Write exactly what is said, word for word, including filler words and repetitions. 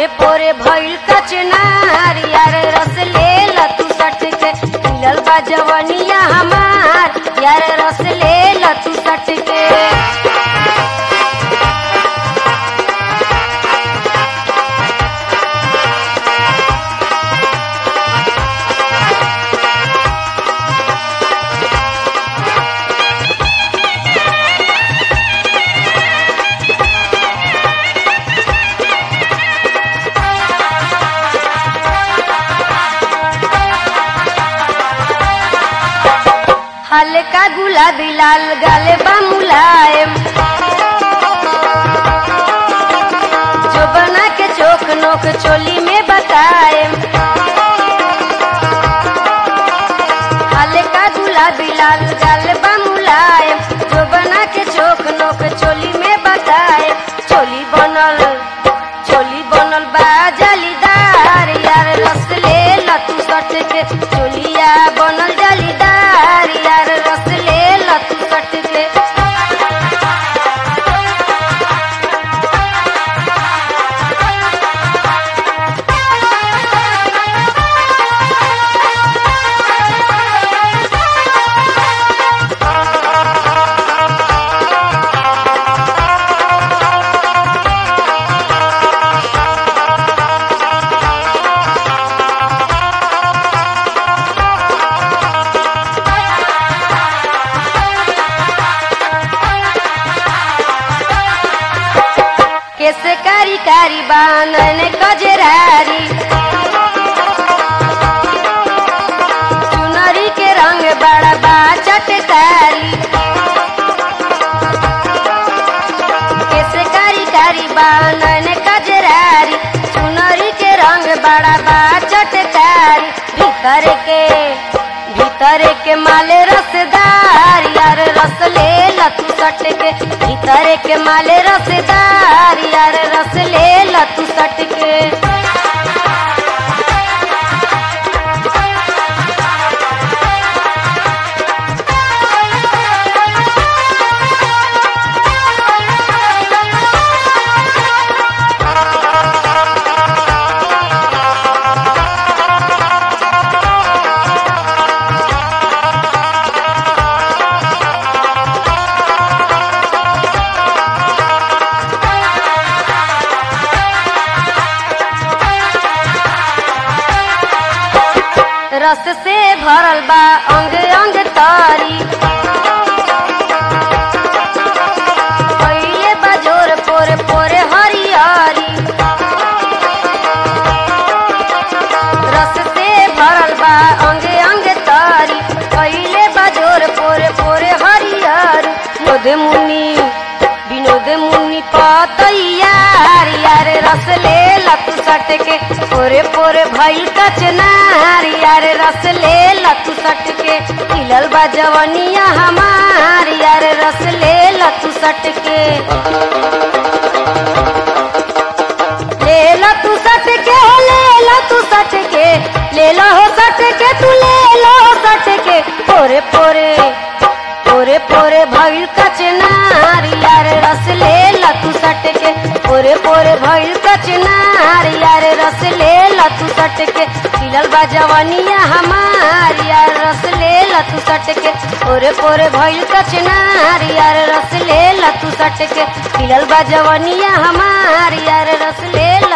पोरे पोरे भइल कचनार यार रस ले लतू सट के मिलल बा जवनिया हमार यार रस ले लतू सट के। हल्का गुलाबी लाल गाले बा मुलायम जो बना के चोक नोक चोली में बताएम। हल्का गुलाबी लाल गाले बा मुलायम जो बना के चोक नोक चोली में बताएम। चोली बनल चोली बनल बा जालीदार यार रस ले लतू सट के चोलिया बनल जालीदार यार रस ले लतू सट के। कैसे कारी कारी बानन कजरारी चुनरी के रंग बड़ा बा चटकारी। कैसे कारी कारी बानन कजरारी चुनरी के रंग बड़ा बा चटकारी। भीतर के भीतर के माले रसदार यार रस ले लतू सट के भीतर के माले रसदार यार रस ले लतू सट के। रस से भरल बा अंग अंग तारी पहिले बजोर पोरे पोरे हरियारी। रस से भरल बा अंग अंग तारी पहिले बजोर पोरे पोरे हरियारी। विनोद मुनि विनोद मुनि पतैयार यार रस ले लतू सट के पोरे पोरे भइल कचनार यार रस ले लतू सट के खिलल बा जवनिया हमार यार रस ले लतू सट के। ले लतू सट के ले लतू सट के ले लो सट के तू ले लो सट के पोरे पोरे पोरे पोरे भइल कचनार यार रस ले लतू सट के पोरे पोरे भइल कचनार यार रस ले लतू सट के खिलल बा जवनिया हमार यार रस ले लतू सट के पोरे पोरे भइल कचनार यार रस ले लतू सट के खिलल बा जवनिया हमार यार रस ले